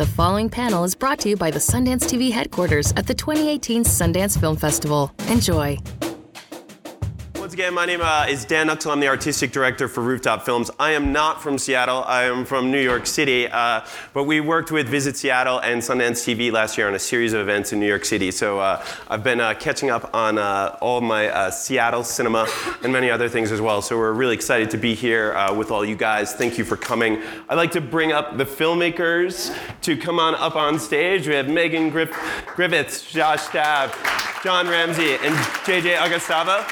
The following panel is brought to you by the Sundance TV headquarters at the 2018 Sundance Film Festival. Enjoy. Once again, my name is Dan Nuxel. I'm the artistic director for Rooftop Films. I am not from Seattle. I am from New York City. But we worked with Visit Seattle and Sundance TV last year on a series of events in New York City. So I've been catching up on all of my Seattle cinema and many other things as well. So we're really excited to be here with all you guys. Thank you for coming. I'd like to bring up the filmmakers to come on up on stage. We have Megan Griffiths, Josh Stab, John Ramsey, and JJ Agastava.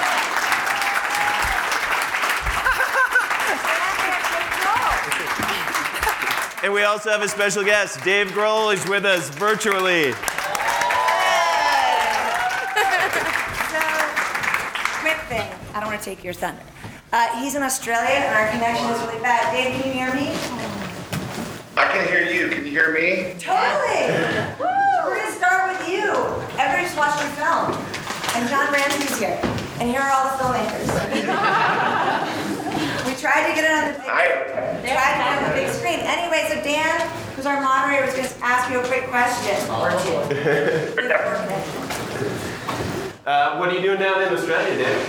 And we also have a special guest. Dave Grohl is with us virtually. So, quick thing. I don't want to take your thunder. He's in Australia, and our connection is really bad. Dave, can you hear me? I can hear you. Can you hear me? Totally. Woo! We're going to start with you. Everybody's watching film. And John Ramsey's here. And here are all the filmmakers. We tried to get it on the big screen. Anyway, so Dan, who's our moderator, was going to ask you a quick question or two. What are you doing down in Australia, Dan?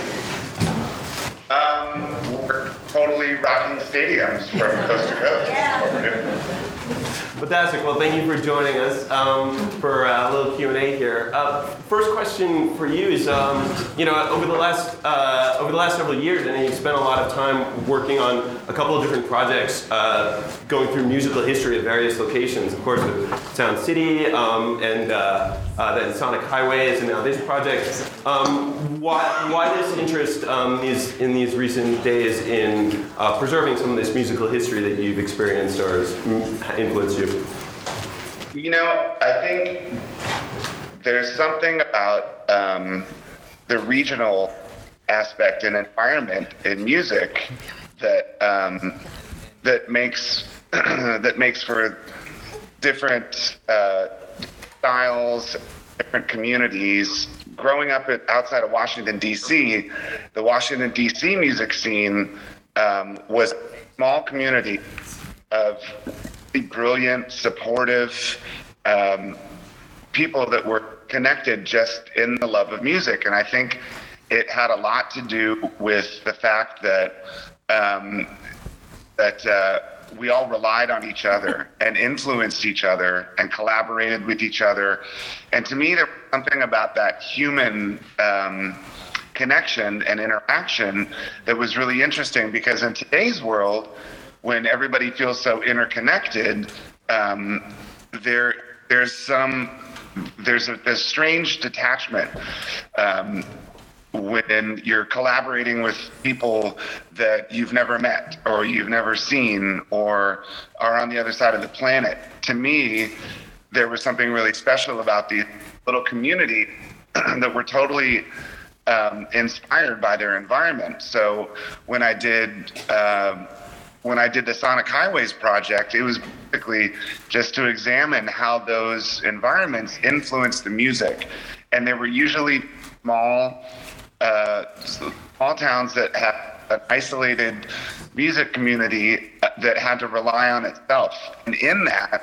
We're totally rocking stadiums from coast to coast. Yeah. Fantastic. Well, thank you for joining us for a little Q&A here. First question for you is, over the last several years, I know you've spent a lot of time working on a couple of different projects, going through musical history at various locations. Of course, with Sound City and then Sonic Highways, and now this project. Why this interest in these recent days in preserving some of this musical history that you've experienced or has influenced you? You know, I think there's something about the regional aspect and environment in music that that makes for different styles, different communities. Growing up outside of Washington, D.C., the Washington, D.C. music scene was a small community of brilliant, supportive people that were connected just in the love of music. And I think it had a lot to do with the fact that we all relied on each other and influenced each other and collaborated with each other. And to me, there was something about that human connection and interaction that was really interesting, because in today's world, when everybody feels so interconnected, there's a strange detachment when you're collaborating with people that you've never met or you've never seen or are on the other side of the planet. To me, there was something really special about the little community that were totally inspired by their environment. So when I did the Sonic Highways project, it was basically just to examine how those environments influenced the music. And they were usually small towns that had an isolated music community that had to rely on itself. And in that,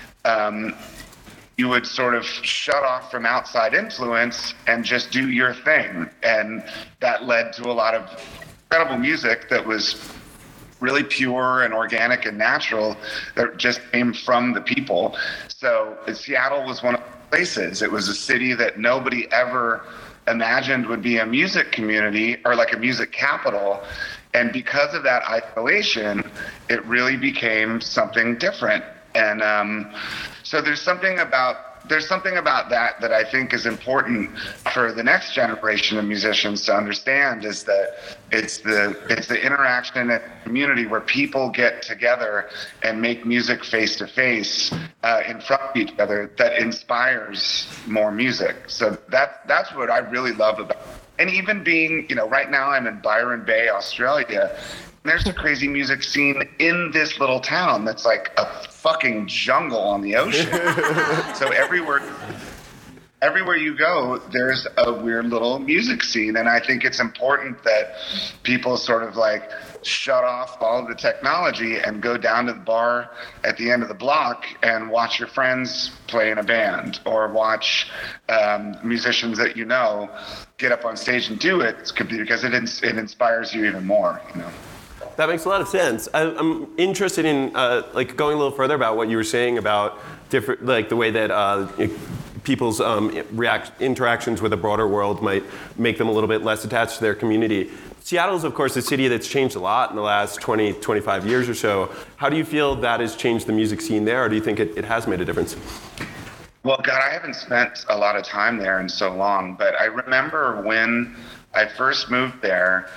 you would sort of shut off from outside influence and just do your thing. And that led to a lot of incredible music that was really pure and organic and natural, that just came from the people. So Seattle was one of the places. It was a city that nobody ever imagined would be a music community or like a music capital. And because of that isolation, it really became something different. And so there's something about that I think is important for the next generation of musicians to understand, is that it's the interaction and community where people get together and make music face to face in front of each other that inspires more music. So that's what I really love about it. And even being, right now I'm in Byron Bay, Australia. There's a crazy music scene in this little town that's like a fucking jungle on the ocean. So everywhere you go, there's a weird little music scene. And I think it's important that people sort of like shut off all of the technology and go down to the bar at the end of the block and watch your friends play in a band, or watch musicians that you know get up on stage and do it, because it inspires you even more, you know. That makes a lot of sense. I'm interested in like going a little further about what you were saying about different, like the way that people's interactions with a broader world might make them a little bit less attached to their community. Seattle is, of course, a city that's changed a lot in the last 20, 25 years or so. How do you feel that has changed the music scene there, or do you think it has made a difference? Well, God, I haven't spent a lot of time there in so long, but I remember when I first moved there,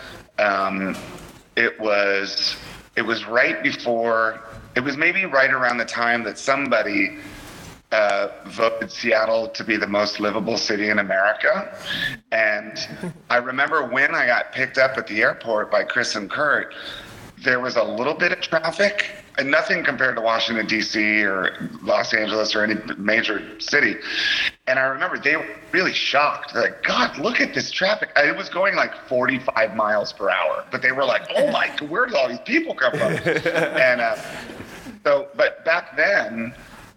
it was right before, it was maybe right around the time that somebody voted Seattle to be the most livable city in America. And I remember when I got picked up at the airport by Chris and Kurt, there was a little bit of traffic, and nothing compared to Washington, D.C. or Los Angeles or any major city. And I remember they were really shocked. They're like, God, look at this traffic. It was going like 45 miles per hour. But they were like, oh my, where did all these people come from? And but back then,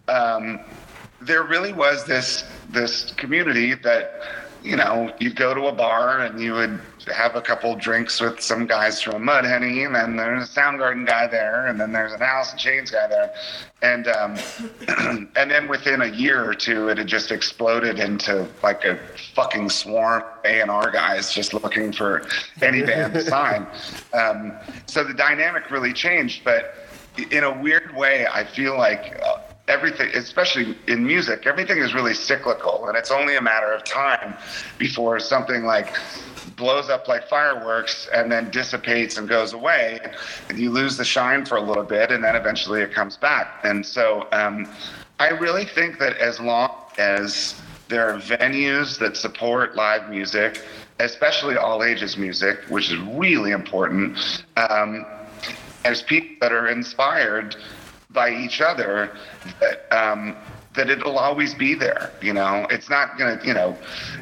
there really was this community that, you know, you'd go to a bar and you would have a couple drinks with some guys from Mudhoney, and then there's a Soundgarden guy there, and then there's an Alice in Chains guy there, and and then within a year or two, it had just exploded into like a fucking swarm of A&R guys just looking for any band to sign. So the dynamic really changed, but in a weird way, I feel like everything, especially in music, everything is really cyclical, and it's only a matter of time before something like blows up like fireworks and then dissipates and goes away, and you lose the shine for a little bit, and then eventually it comes back. And so I really think that as long as there are venues that support live music, especially all ages music, which is really important, there's people that are inspired by each other, that it'll always be there. You know, it's not gonna, you know,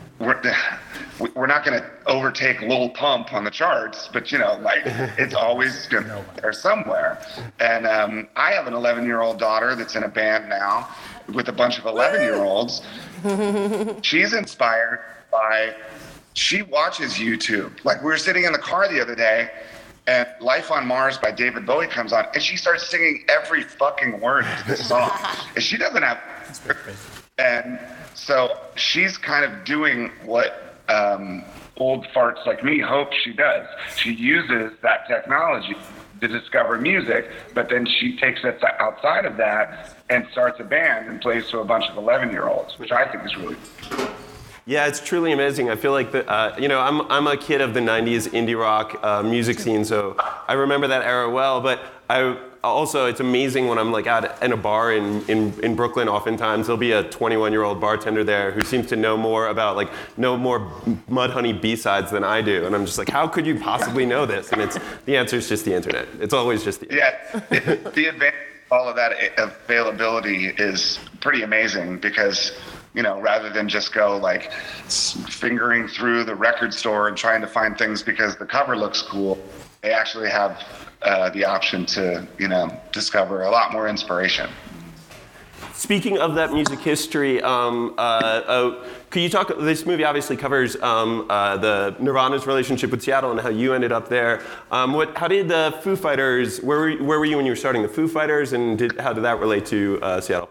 we're not gonna overtake Lil Pump on the charts, but you know, like it's always gonna be there somewhere. And I have an 11-year-old daughter that's in a band now with a bunch of 11-year-olds. She's inspired by, she watches YouTube. Like we were sitting in the car the other day, and Life on Mars by David Bowie comes on, and she starts singing every fucking word to this song. And she doesn't have... And so she's kind of doing what old farts like me hope she does. She uses that technology to discover music, but then she takes it outside of that and starts a band and plays to a bunch of 11-year-olds, which I think is really cool. Yeah, it's truly amazing. I feel like you know, I'm a kid of the '90s indie rock music scene, so I remember that era well. But also, it's amazing when I'm like out in a bar in Brooklyn. Oftentimes, there'll be a 21-year-old bartender there who seems to know more Mudhoney B-sides than I do, and I'm just like, how could you possibly know this? And the answer is just the internet. It's always just the internet. Yeah, the advantage of all of that availability is pretty amazing, because, you know, rather than just go like fingering through the record store and trying to find things because the cover looks cool, they actually have the option to, you know, discover a lot more inspiration. Speaking of that music history, could you talk, this movie obviously covers the Nirvana's relationship with Seattle and how you ended up there. How did the Foo Fighters, where were you when you were starting the Foo Fighters, and how did that relate to Seattle?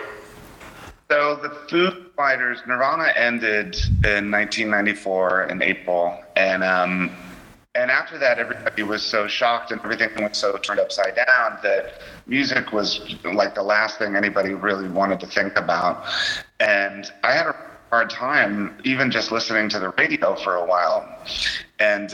So the Foo Fighters, Nirvana ended in 1994 in April, and after that, everybody was so shocked and everything was so turned upside down that music was like the last thing anybody really wanted to think about. And I had a hard time even just listening to the radio for a while, and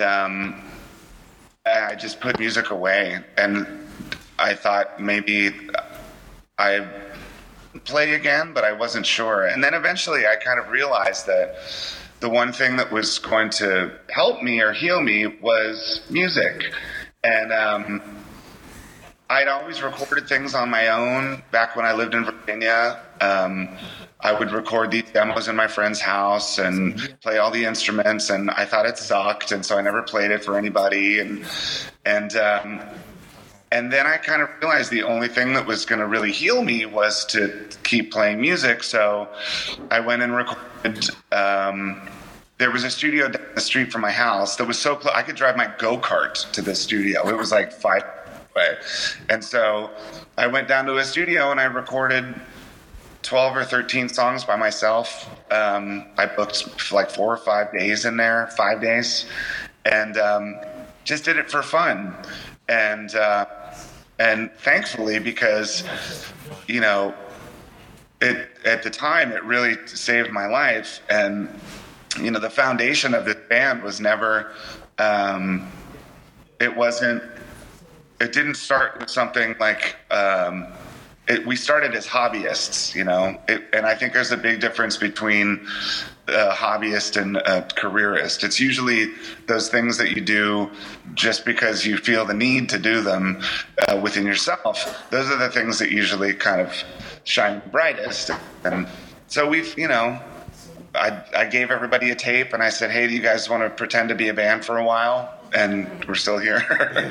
I just put music away, and I thought maybe I play again, but I wasn't sure. And then eventually I kind of realized that the one thing that was going to help me or heal me was music. And I'd always recorded things on my own back when I lived in Virginia. I would record these demos in my friend's house and play all the instruments, and I thought it sucked, and so I never played it for anybody. And then I kind of realized the only thing that was going to really heal me was to keep playing music. So I went and recorded. There was a studio down the street from my house that was so close. I could drive my go-kart to the studio. It was like 5 away. And so I went down to a studio and I recorded 12 or 13 songs by myself. I booked like 4 or 5 days in there, 5 days, and just did it for fun. And thankfully, because, you know, at the time, it really saved my life. And, you know, the foundation of this band was never, it didn't start with something like, we started as hobbyists, you know, and I think there's a big difference between a hobbyist and a careerist. It's usually those things that you do just because you feel the need to do them within yourself. Those are the things that usually kind of shine brightest. And so we've, you know, I gave everybody a tape and I said, hey, do you guys want to pretend to be a band for a while? And we're still here.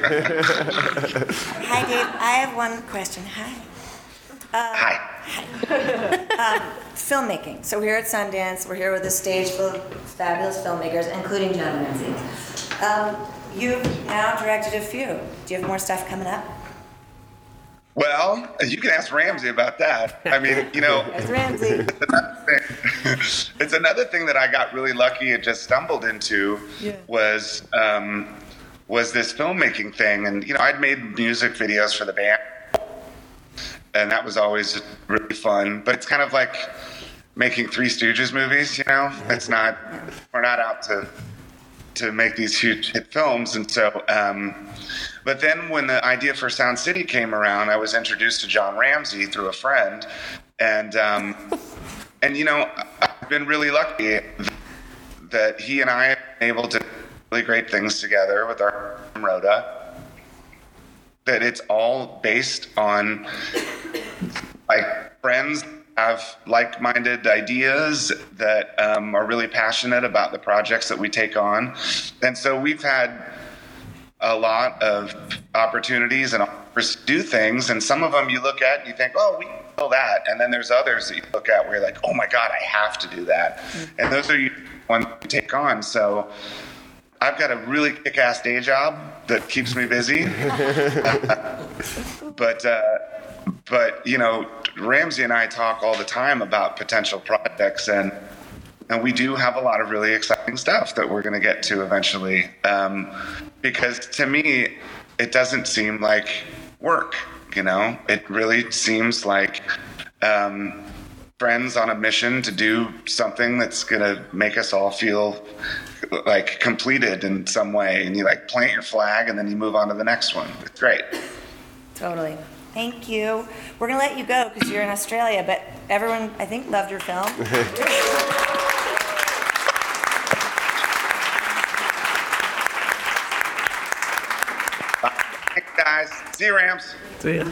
Hi, Dave. I have one question. Hi. Hi. Filmmaking. So we're here at Sundance. We're here with a stage full of fabulous filmmakers, including John Ramsey. You've now directed a few. Do you have more stuff coming up? Well, you can ask Ramsey about that. I mean, you know, There's Ramsey. It's another thing that I got really lucky and just stumbled into was this filmmaking thing. And, you know, I'd made music videos for the band, and that was always really fun. But it's kind of like making Three Stooges movies, you know? It's not, we're not out to make these huge hit films. And so, but then when the idea for Sound City came around, I was introduced to John Ramsey through a friend. And you know, I've been really lucky that he and I have been able to do really great things together with our Rhoda. That it's all based on like friends have like-minded ideas that are really passionate about the projects that we take on. And so we've had a lot of opportunities and offers to do things, and some of them you look at and you think, oh, we can do that. And then there's others that you look at where you're like, oh my God, I have to do that. And those are the ones you take on. So I've got a really kick-ass day job that keeps me busy. But you know, Ramsey and I talk all the time about potential projects, and we do have a lot of really exciting stuff that we're going to get to eventually. Because to me, it doesn't seem like work, you know? It really seems like friends on a mission to do something that's going to make us all feel like completed in some way. And you like plant your flag and then you move on to the next one. It's great. Totally. Thank you. We're going to let you go because you're in Australia, but everyone, I think, loved your film. Thanks, guys. See you, Rams. See ya.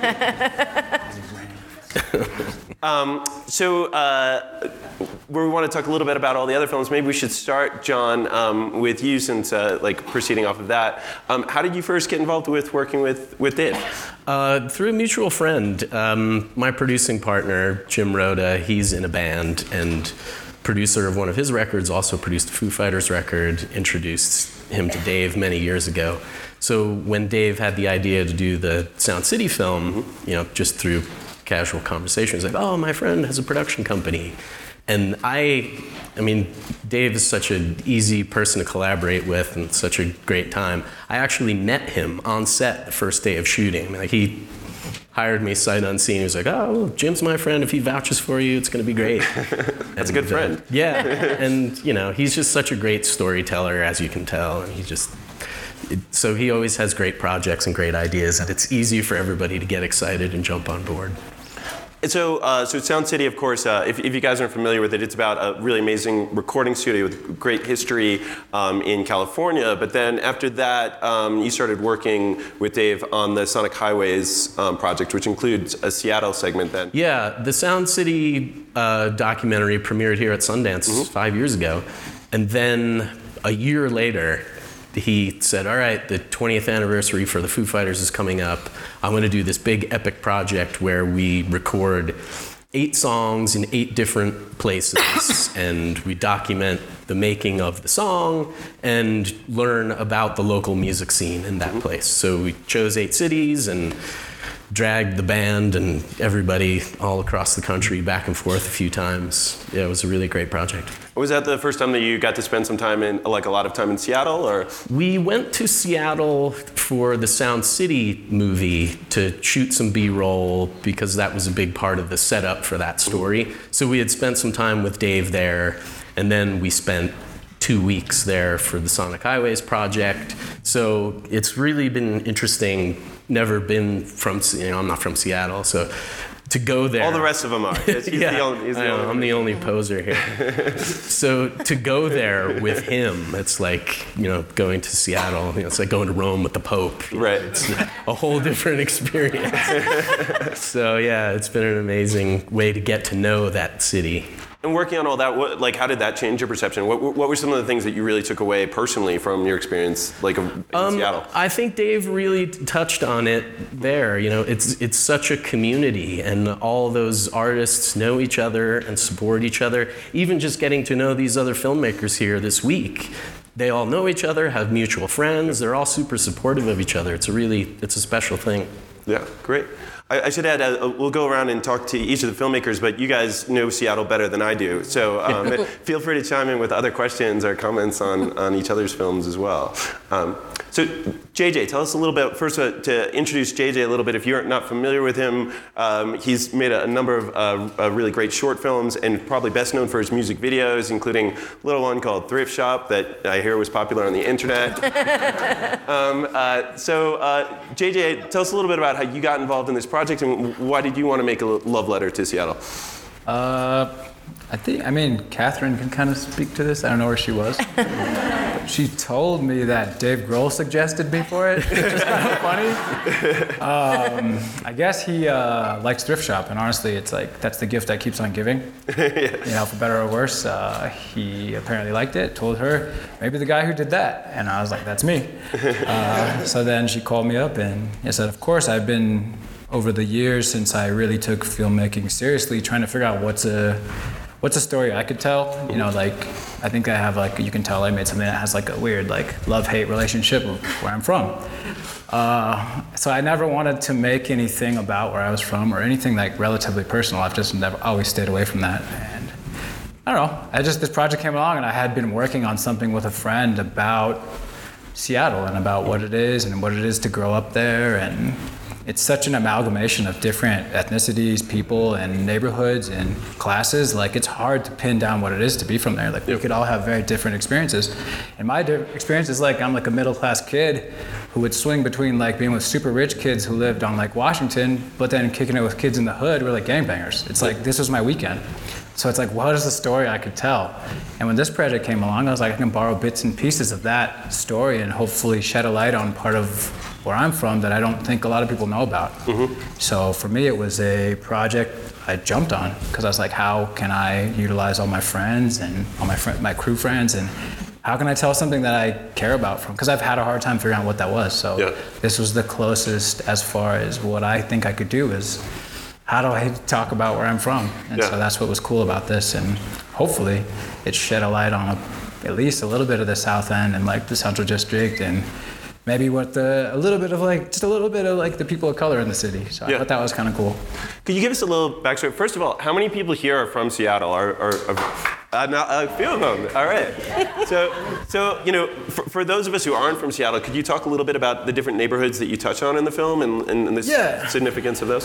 We want to talk a little bit about all the other films. Maybe we should start, John, with you, since like proceeding off of that. How did you first get involved with working with Dave? Through a mutual friend. My producing partner, Jim Rhoda, he's in a band, and producer of one of his records, also produced a Foo Fighters record, introduced him to Dave many years ago. So when Dave had the idea to do the Sound City film, you know, just through casual conversations, like, oh, my friend has a production company. And I mean, Dave is such an easy person to collaborate with and such a great time. I actually met him on set the first day of shooting. Like, he hired me sight unseen. He was like, oh, well, Jim's my friend. If he vouches for you, it's going to be great. That's a good friend. Yeah. And, you know, he's just such a great storyteller, as you can tell. And so he always has great projects and great ideas, and it's easy for everybody to get excited and jump on board. So Sound City, of course, if you guys aren't familiar with it, it's about a really amazing recording studio with great history in California. But then after that, you started working with Dave on the Sonic Highways project, which includes a Seattle segment then. Yeah, the Sound City documentary premiered here at Sundance 5 years ago. And then a year later, he said, all right, the 20th anniversary for the Foo Fighters is coming up. I'm going to do this big epic project where we record 8 songs in 8 different places and we document the making of the song and learn about the local music scene in that place. So we chose 8 cities and dragged the band and everybody all across the country back and forth a few times. Yeah, it was a really great project. Was that the first time that you got to spend some time in, like a lot of time in Seattle, or? We went to Seattle for the Sound City movie to shoot some B-roll because that was a big part of the setup for that story. So we had spent some time with Dave there, and then we spent 2 weeks there for the Sonic Highways project. So it's really been interesting. Never been from, I'm not from Seattle, so to go there. All the rest of them are. He's yeah, the only, I'm the only poser here. So to go there with him, it's like, going to Seattle. It's like going to Rome with the Pope. Right. It's a whole different experience. So yeah, it's been an amazing way to get to know that city. And working on all that, how did that change your perception? What were some of the things that you really took away personally from your experience, in Seattle? I think Dave really touched on it there. It's such a community, and all those artists know each other and support each other. Even just getting to know these other filmmakers here this week, they all know each other, have mutual friends. They're all super supportive of each other. It's a special thing. Yeah, great. I should add, we'll go around and talk to each of the filmmakers, but you guys know Seattle better than I do. So feel free to chime in with other questions or comments on each other's films as well. So JJ, tell us a little bit, first to introduce JJ a little bit, if you're not familiar with him, he's made a number of really great short films and probably best known for his music videos, including a little one called Thrift Shop that I hear was popular on the internet. JJ, tell us a little bit about how you got involved in this project and why did you want to make a love letter to Seattle? Catherine can kind of speak to this. I don't know where she was. She told me that Dave Grohl suggested me for it, which is kind of funny. I guess he likes Thrift Shop, and honestly, it's like that's the gift that keeps on giving. Yeah. For better or worse. He apparently liked it, told her, maybe the guy who did that. And I was like, that's me. So then she called me up and I said, of course, I've been, over the years since I really took filmmaking seriously, trying to figure out what's a story I could tell. I think I have you can tell I made something that has a weird love-hate relationship with where I'm from. So I never wanted to make anything about where I was from or anything relatively personal. I've just always stayed away from that. And I don't know, this project came along and I had been working on something with a friend about Seattle and about what it is and what it is to grow up there, and it's such an amalgamation of different ethnicities, people, and neighborhoods and classes. It's hard to pin down what it is to be from there. We could all have very different experiences. And my experience is I'm a middle-class kid who would swing between being with super rich kids who lived on Washington, but then kicking it with kids in the hood who were gangbangers. It's this was my weekend. So it's what is the story I could tell? And when this project came along, I was I can borrow bits and pieces of that story and hopefully shed a light on part of where I'm from that I don't think a lot of people know about. Mm-hmm. So for me, it was a project I jumped on because I was how can I utilize all my friends and all my crew friends, and how can I tell something that I care about from? Because I've had a hard time figuring out what that was. So This was the closest as far as what I think I could do is how do I talk about where I'm from? And so that's what was cool about this, and hopefully it shed a light on at least a little bit of the South End and the Central District, and maybe a little bit of the people of color in the city. So I thought that was kind of cool. Could you give us a little backstory? First of all, how many people here are from Seattle? A few of them. All right. So for those of us who aren't from Seattle, could you talk a little bit about the different neighborhoods that you touch on in the film and the significance of those?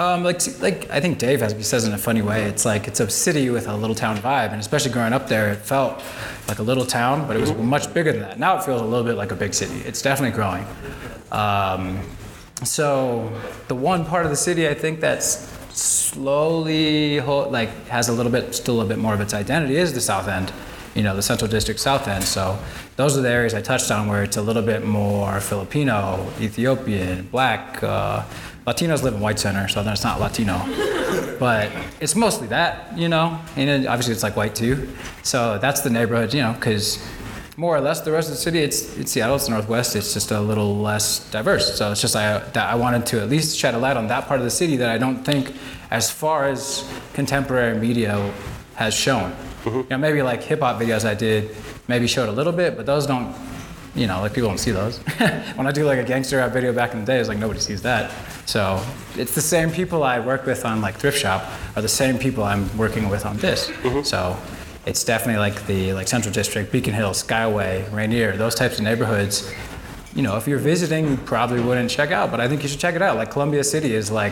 I think Dave says in a funny way, it's a city with a little town vibe, and especially growing up there, it felt like a little town, but it was much bigger than that. Now it feels a little bit like a big city. It's definitely growing. So the one part of the city I think that's slowly has still a bit more of its identity is the South End, the Central District South End. So those are the areas I touched on where it's a little bit more Filipino, Ethiopian, Black. Latinos live in White Center, so that's not Latino. But it's mostly that, and then obviously it's like white too. So that's the neighborhood, because more or less the rest of the city, it's Seattle, it's Northwest, it's just a little less diverse. So it's just that I wanted to at least shed a light on that part of the city that I don't think, as far as contemporary media has shown. Mm-hmm. Maybe like hip hop videos I did maybe showed a little bit, but those don't, people don't see those. When I do like a gangster rap video back in the day, it's like nobody sees that. So it's the same people I work with on like Thrift Shop are the same people I'm working with on this. Mm-hmm. So it's definitely like the Central District, Beacon Hill, Skyway, Rainier, those types of neighborhoods. If you're visiting, you probably wouldn't check out, but I think you should check it out. Like Columbia City is like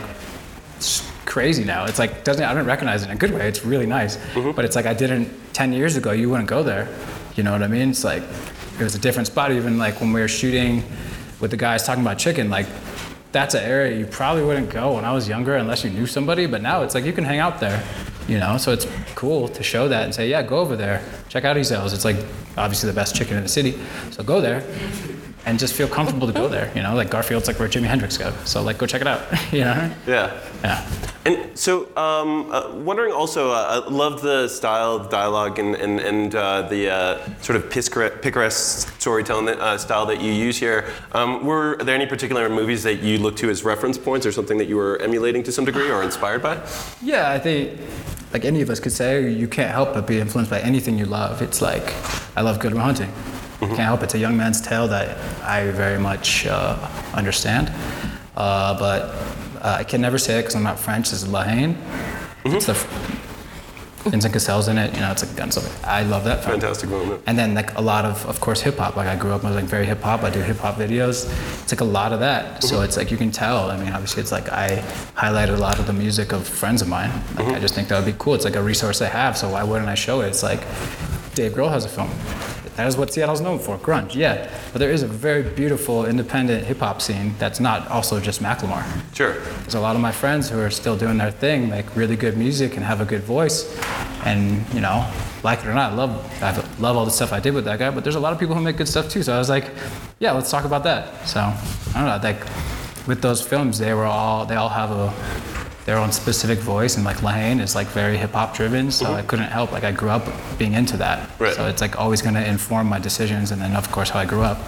crazy now. It's like I didn't recognize it in a good way. It's really nice, mm-hmm. But it's like 10 years ago, you wouldn't go there. You know what I mean? It's like it was a different spot. Even like when we were shooting with the guys talking about chicken, like that's an area you probably wouldn't go when I was younger unless you knew somebody. But now it's like you can hang out there. So it's cool to show that and say, yeah, go over there, check out Ezel's. It's like obviously the best chicken in the city, so go there and just feel comfortable to go there. Like Garfield's like where Jimi Hendrix goes, so like go check it out. Yeah. And so wondering also, I love the style, the dialogue, and the sort of picaresque storytelling style that you use here. Were there any particular movies that you look to as reference points, or something that you were emulating to some degree or inspired by? Yeah, I think like any of us could say, you can't help but be influenced by anything you love. It's like, I love Good Will Hunting. Mm-hmm. Can't help it. It's a young man's tale that I very much understand. But I can never say it because I'm not French. This is La Haine. Mm-hmm. It's Vincent Cassel's in it. It's like gun stuff. I love that film. Fantastic moment. And then like a lot of course, hip hop. Like I grew up, I was like very hip hop. I do hip hop videos. It's like a lot of that. Mm-hmm. So it's like you can tell. Obviously it's like I highlighted a lot of the music of friends of mine. Like mm-hmm. I just think that would be cool. It's like a resource I have. So why wouldn't I show it? It's like Dave Grohl has a film. That is what Seattle's known for, grunge, yeah. But there is a very beautiful independent hip hop scene that's not also just Macklemore. Sure. There's a lot of my friends who are still doing their thing, make really good music and have a good voice. And, like it or not, I love all the stuff I did with that guy, but there's a lot of people who make good stuff too. So I was like, yeah, let's talk about that. So, I don't know, like with those films, they all have their own specific voice, and like La Haine is like very hip hop driven, so mm-hmm. I couldn't help, like I grew up being into that. Right. So it's like always gonna inform my decisions, and then of course how I grew up,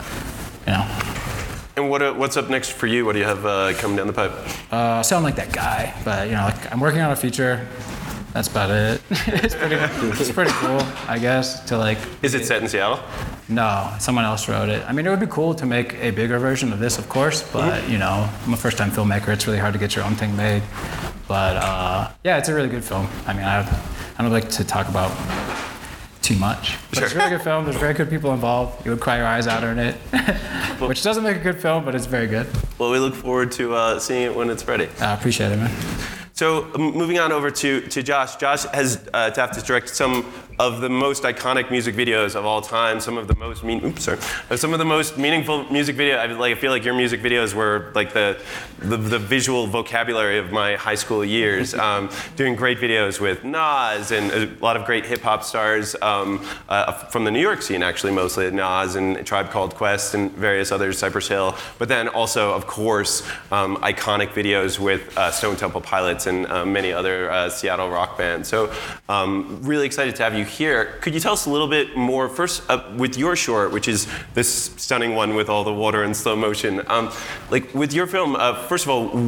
And what's up next for you? What do you have coming down the pipe? Sound like that guy, but like I'm working on a feature. That's about it. It's pretty cool, I guess, to like. Is it set in Seattle? No, someone else wrote it. It would be cool to make a bigger version of this, of course, but I'm a first-time filmmaker. It's really hard to get your own thing made. But yeah, it's a really good film. I don't like to talk about too much. But It's a really good film. There's very good people involved. You would cry your eyes out in it, which doesn't make a good film, but it's very good. Well, we look forward to seeing it when it's ready. I appreciate it, man. So moving on over to Josh. Josh has tapped to direct some of the most iconic music videos of all time. Some of the most meaningful music video. I feel like your music videos were like the visual vocabulary of my high school years. Doing great videos with Nas and a lot of great hip hop stars from the New York scene, actually mostly Nas and Tribe Called Quest and various others, Cypress Hill. But then also, of course, iconic videos with Stone Temple Pilots and many other Seattle rock bands. So really excited to have you here. Could you tell us a little bit more, first with your short, which is this stunning one with all the water in slow motion. Like with your film, first of all,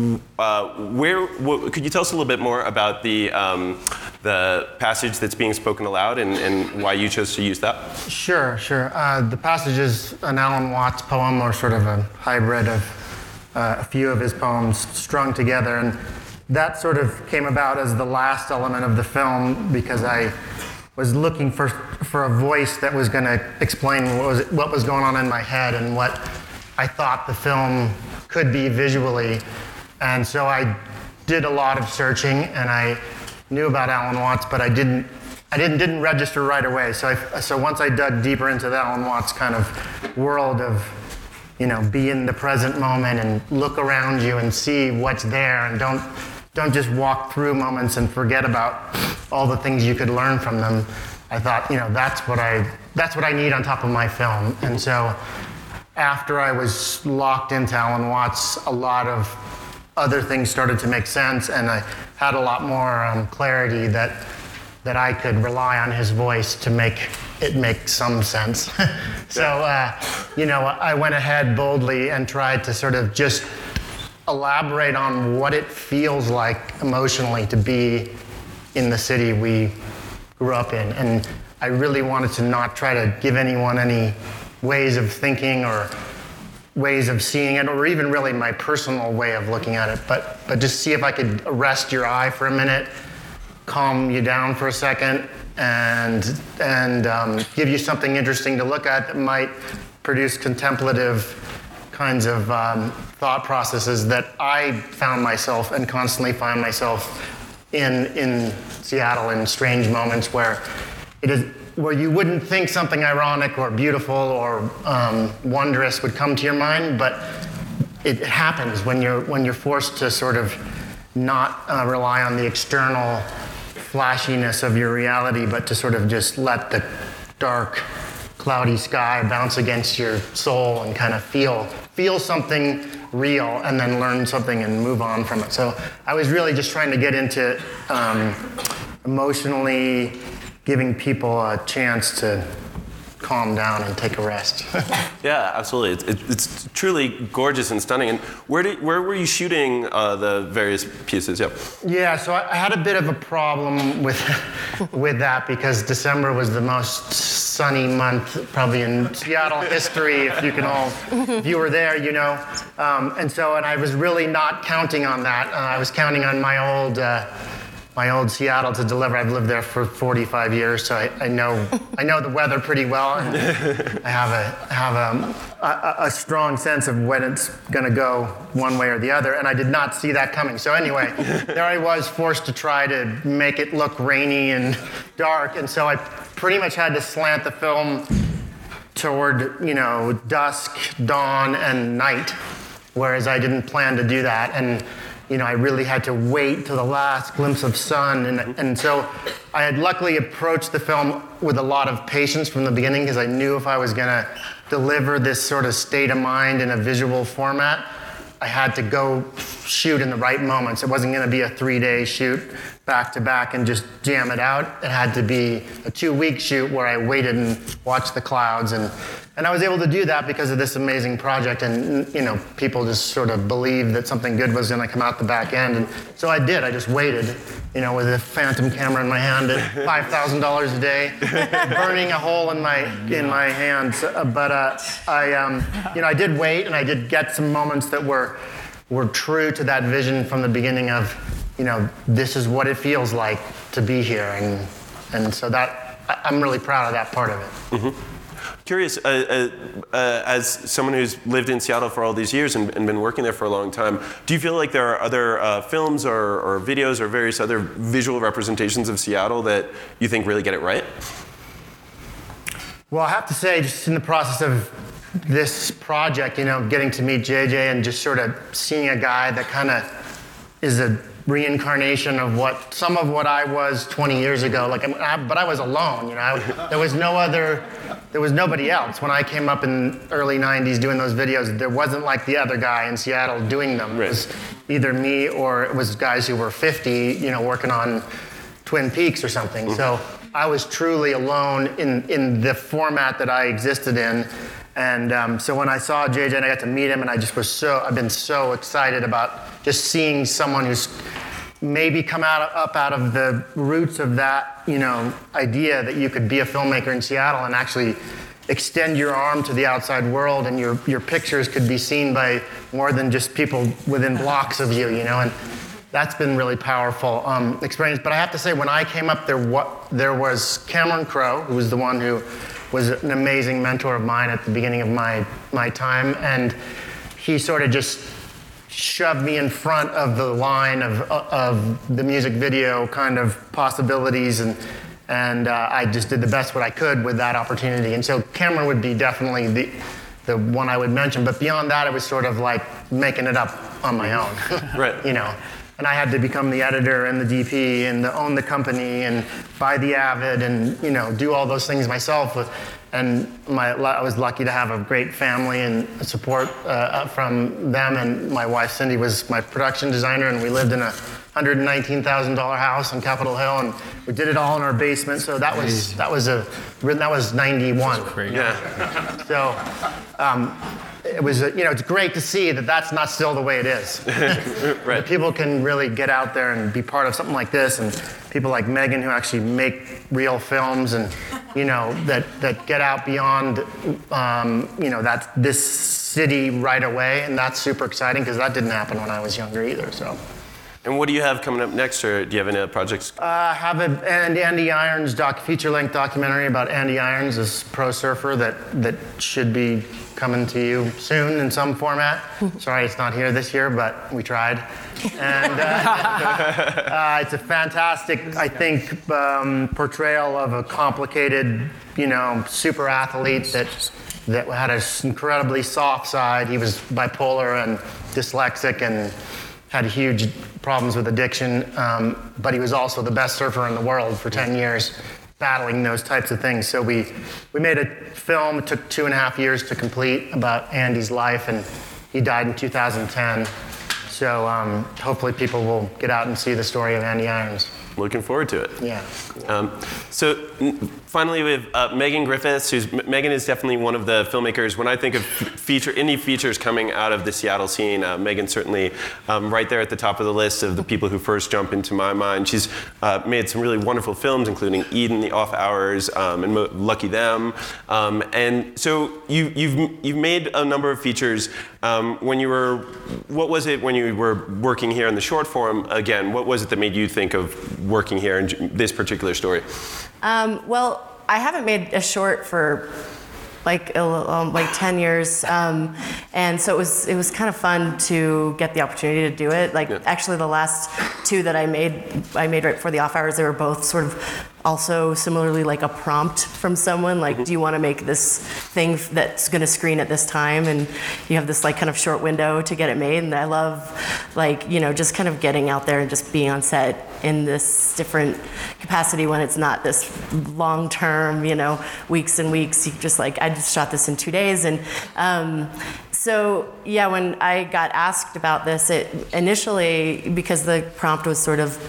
could you tell us a little bit more about the passage that's being spoken aloud and why you chose to use that? Sure. The passage is an Alan Watts poem, or sort of a hybrid of a few of his poems strung together, and that sort of came about as the last element of the film because I was looking for a voice that was going to explain what was going on in my head and what I thought the film could be visually. And so I did a lot of searching, and I knew about Alan Watts, but I didn't register right away. So once I dug deeper into the Alan Watts kind of world of, be in the present moment and look around you and see what's there, and don't just walk through moments and forget about all the things you could learn from them. I thought, that's what I need on top of my film. And so after I was locked into Alan Watts, a lot of other things started to make sense, and I had a lot more clarity that I could rely on his voice to make it make some sense. So, I went ahead boldly and tried to sort of just elaborate on what it feels like emotionally to be in the city we grew up in. And I really wanted to not try to give anyone any ways of thinking or ways of seeing it, or even really my personal way of looking at it, but just see if I could arrest your eye for a minute, calm you down for a second, and give you something interesting to look at that might produce contemplative kinds of thought processes that I found myself and constantly find myself in Seattle in strange moments where you wouldn't think something ironic or beautiful or wondrous would come to your mind, but it happens when you're forced to sort of not rely on the external flashiness of your reality, but to sort of just let the dark, cloudy sky bounce against your soul and kind of feel something real, and then learn something and move on from it. So I was really just trying to get into emotionally giving people a chance to calm down and take a rest. Yeah, absolutely. It's truly gorgeous and stunning. And where were you shooting the various pieces? Yep. Yeah, so I had a bit of a problem with that because December was the most sunny month probably in Seattle history, if you were there, and I was really not counting on that. I was counting on my old Seattle to deliver. I've lived there for 45 years, so I know the weather pretty well, and I have a strong sense of when it's going to go one way or the other, and I did not see that coming. So anyway, there I was forced to try to make it look rainy and dark, and so I pretty much had to slant the film toward, dusk, dawn, and night, whereas I didn't plan to do that. And I really had to wait till the last glimpse of sun. And so I had luckily approached the film with a lot of patience from the beginning, because I knew if I was going to deliver this sort of state of mind in a visual format, I had to go shoot in the right moments. It wasn't going to be a 3-day shoot back to back and just jam it out. It had to be a 2-week shoot where I waited and watched the clouds. And I was able to do that because of this amazing project. And, people just sort of believed that something good was going to come out the back end. And so I did. I just waited, with a Phantom camera in my hand at $5,000 a day, burning a hole in my hands. But I did wait, and I did get some moments that were true to that vision from the beginning of, this is what it feels like to be here. And so that, I'm really proud of that part of it. Mm-hmm. Curious, as someone who's lived in Seattle for all these years and been working there for a long time, do you feel like there are other films or videos or various other visual representations of Seattle that you think really get it right? Well, I have to say, just in the process of this project, getting to meet JJ and just sort of seeing a guy that kind of is a reincarnation of some of what I was 20 years ago. But I was alone. There was nobody else. When I came up in early 90s doing those videos, there wasn't like the other guy in Seattle doing them. Right. It was either me or it was guys who were 50, working on Twin Peaks or something. Mm-hmm. So I was truly alone in the format that I existed in. And so when I saw JJ and I got to meet him, and I've been so excited about just seeing someone who's maybe come up out of the roots of that, idea that you could be a filmmaker in Seattle and actually extend your arm to the outside world, and your pictures could be seen by more than just people within blocks of you, and that's been really powerful experience. But I have to say, when I came up, there was Cameron Crowe, who was the one who was an amazing mentor of mine at the beginning of my time, and he sort of just shoved me in front of the line of the music video kind of possibilities, and I just did the best what I could with that opportunity. And so Cameron would be definitely the one I would mention, but beyond that, it was sort of like making it up on my own. Right. and I had to become the editor and the DP and own the company and buy the Avid and do all those things myself. And I was lucky to have a great family and support from them. And my wife Cindy was my production designer, and we lived in a $119,000 house on Capitol Hill, and we did it all in our basement. So that was 91. Crazy. Yeah. So it was it's great to see that that's not still the way it is. Right. That people can really get out there and be part of something like this, and people like Megan who actually make real films and that get out beyond that this city right away, and that's super exciting because that didn't happen when I was younger either. So. And what do you have coming up next, or do you have any other projects? I have an Andy Irons feature-length documentary about Andy Irons, this pro surfer that should be coming to you soon in some format. Sorry it's not here this year, but we tried. And it's a fantastic, I think, portrayal of a complicated, super athlete that had an incredibly soft side. He was bipolar and dyslexic and had huge problems with addiction, but he was also the best surfer in the world for 10 years, battling those types of things. So we made a film. It took 2.5 years to complete about Andy's life, and he died in 2010. So hopefully people will get out and see the story of Andy Irons. Looking forward to it. Yeah. So finally, we have Megan Griffiths. Megan is definitely one of the filmmakers. When I think of indie features coming out of the Seattle scene, Megan's certainly right there at the top of the list of the people who first jump into my mind. She's made some really wonderful films, including Eden, The Off Hours, and Lucky Them. And so you've made a number of features. What was it when you were working here in the short form? Again, what was it that made you think of working here in this particular story? Well, I haven't made a short for like 10 years, and so it was kind of fun to get the opportunity to do it. Actually, the last two that I made right before The Off Hours. They were both sort of also similarly like a prompt from someone, like, do you want to make this thing that's going to screen at this time, and you have this like kind of short window to get it made. And I love just kind of getting out there and just being on set in this different capacity when it's not this long term, weeks and weeks. You just I just shot this in 2 days, and so yeah, when I got asked about this, it initially, because the prompt was sort of,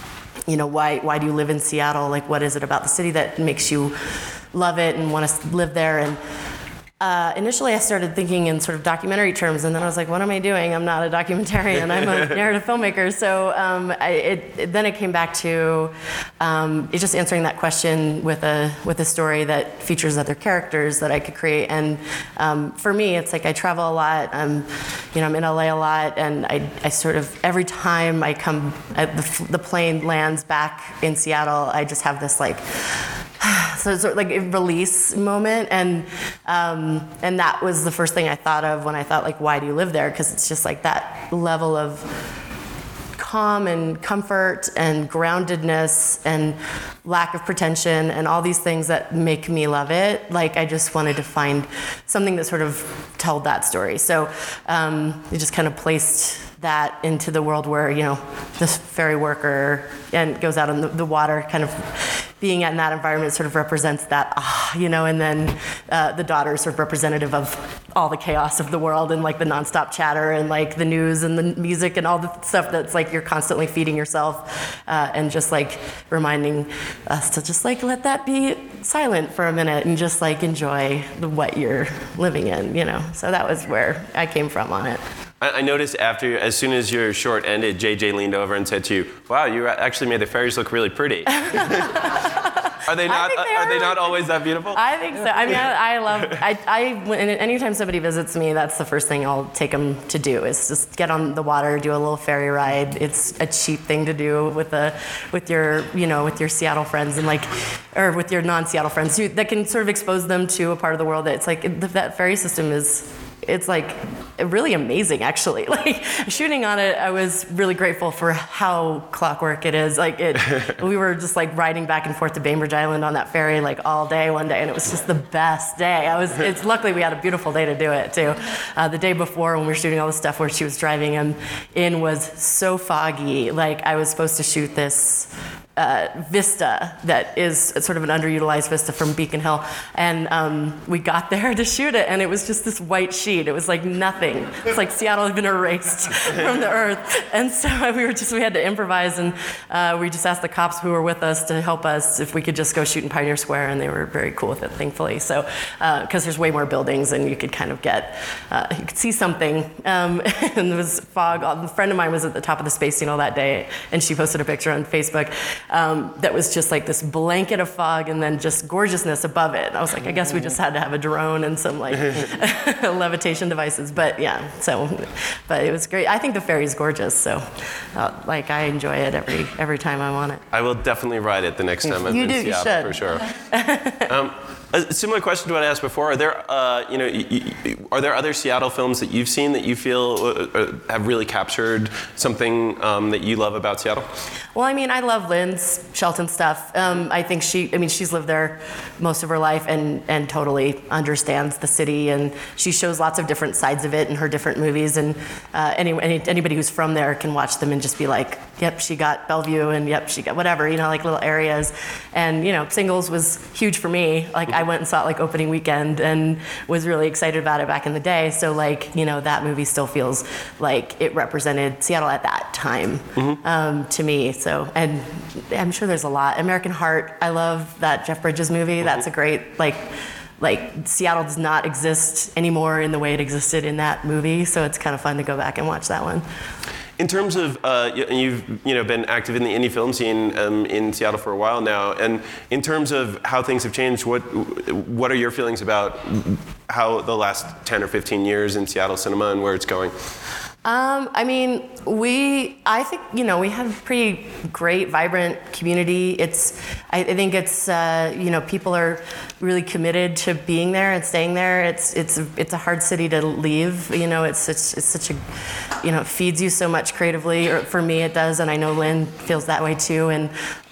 why do you live in Seattle? Like, what is it about the city that makes you love it and want to live there? And initially I started thinking in sort of documentary terms, and then I was like, what am I doing? I'm not a documentarian, I'm a narrative filmmaker. So then it came back to it's just answering that question with a story that features other characters that I could create. And for me, it's like I travel a lot. I'm in LA a lot, and I sort of, every time I come, the plane lands back in Seattle, I just have this so it's sort of like a release moment, and that was the first thing I thought of when I thought, why do you live there? Because it's just like that level of calm and comfort and groundedness and lack of pretension and all these things that make me love it. I just wanted to find something that sort of told that story. So it just kind of placed that into the world where, this ferry worker and goes out on the water, kind of being in that environment sort of represents that, and then the daughter is sort of representative of all the chaos of the world and the nonstop chatter and the news and the music and all the stuff that's you're constantly feeding yourself, and just reminding us to just let that be silent for a minute and just enjoy what you're living in, So that was where I came from on it. I noticed as soon as your short ended, JJ leaned over and said to you, "Wow, you actually made the fairies look really pretty." Are they not always that beautiful? I think so. I mean, anytime somebody visits me, that's the first thing I'll take them to do is just get on the water, do a little ferry ride. It's a cheap thing to do with your Seattle friends and or with your non-Seattle friends that can sort of expose them to a part of the world that it's that ferry system is. It's really amazing, actually. Like shooting on it, I was really grateful for how clockwork it is. Like we were just like riding back and forth to Bainbridge Island on that ferry like all day one day, and it was just the best day. Luckily we had a beautiful day to do it too. The day before when we were shooting all the stuff where she was driving him in was so foggy. Like I was supposed to shoot this vista that is sort of an underutilized vista from Beacon Hill, and we got there to shoot it, and it was just this white sheet. It was like nothing. It's like Seattle had been erased from the earth, and so we had to improvise, and we just asked the cops who were with us to help us if we could just go shoot in Pioneer Square, and they were very cool with it, thankfully. So because there's way more buildings, and you could kind of you could see something, and there was fog. A friend of mine was at the top of the Space Needle that day, and she posted a picture on Facebook. That was just like this blanket of fog and then just gorgeousness above it. And I was like, I guess we just had to have a drone and some like levitation devices. But yeah, but it was great. I think the ferry's gorgeous, so like I enjoy it every time I'm on it. I will definitely ride it the next time I'm in Seattle for sure. A similar question to what I asked before. Are there, are there other Seattle films that you've seen that you feel have really captured something that you love about Seattle? Well, I mean, I love Lynn's Shelton stuff. I think she's lived there most of her life and totally understands the city, and she shows lots of different sides of it in her different movies. And anybody who's from there can watch them and just be like, yep, she got Bellevue, and yep, she got whatever, like little areas. And Singles was huge for me. Like I went and saw it like opening weekend and was really excited about it back in the day. So like, that movie still feels like it represented Seattle at that time to me. So, and I'm sure there's a lot. American Heart, I love that Jeff Bridges movie. That's a great, like Seattle does not exist anymore in the way it existed in that movie. So it's kind of fun to go back and watch that one. In terms of, you've been active in the indie film scene in Seattle for a while now, and in terms of how things have changed, what are your feelings about how the last 10 or 15 years in Seattle cinema and where it's going? I mean, I think, we have a pretty great, vibrant community. I think it's, people are really committed to being there and staying there. It's a hard city to leave. It's such a, it feeds you so much creatively, or for me it does, and I know Lynn feels that way too. And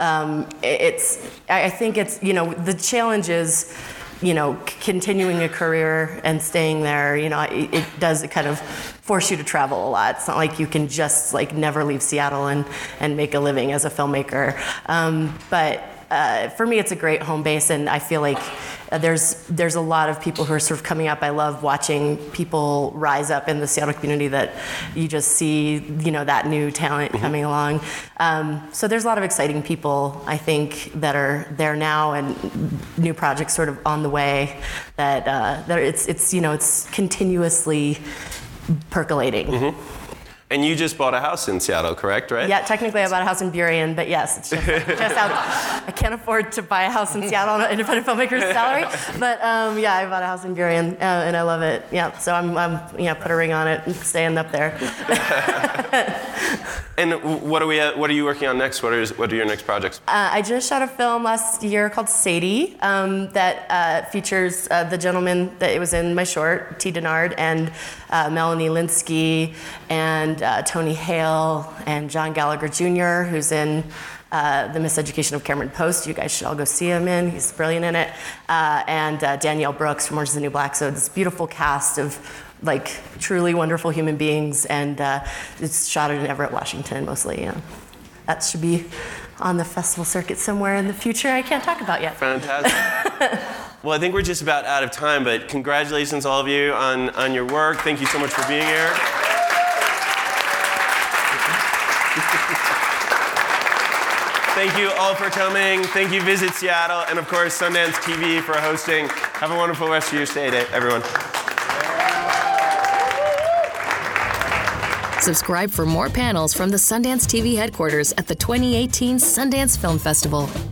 I think it's, the challenge is, continuing a career and staying there, it does kind of force you to travel a lot. It's not like you can just never leave Seattle and make a living as a filmmaker. But for me, it's a great home base, and I feel like there's a lot of people who are sort of coming up. I love watching people rise up in the Seattle community that you just see, that new talent coming along. So there's a lot of exciting people, I think, that are there now, and new projects sort of on the way that it's continuously percolating. And you just bought a house in Seattle, correct, right? Yeah, technically I bought a house in Burien, but yes, it's just out. I can't afford to buy a house in Seattle on an independent filmmaker's salary, but yeah, I bought a house in Burien, and I love it. Yeah, so I'm put a ring on it and staying up there. And what are you working on next? What are your next projects? I just shot a film last year called Sadie that features the gentleman that it was in my short, T. Denard, and Melanie Linsky, and Tony Hale, and John Gallagher Jr., who's in The Miseducation of Cameron Post. You guys should all go see him in. He's brilliant in it. And Danielle Brooks from Orange is the New Black. So this beautiful cast of truly wonderful human beings, and it's shot in Everett, Washington, mostly. That should be on the festival circuit somewhere in the future. I can't talk about yet. Fantastic. Well, I think we're just about out of time, but congratulations, all of you, on your work. Thank you so much for being here. Thank you all for coming. Thank you, Visit Seattle, and of course, Sundance TV for hosting. Have a wonderful rest of your stay, everyone. Subscribe for more panels from the Sundance TV headquarters at the 2018 Sundance Film Festival.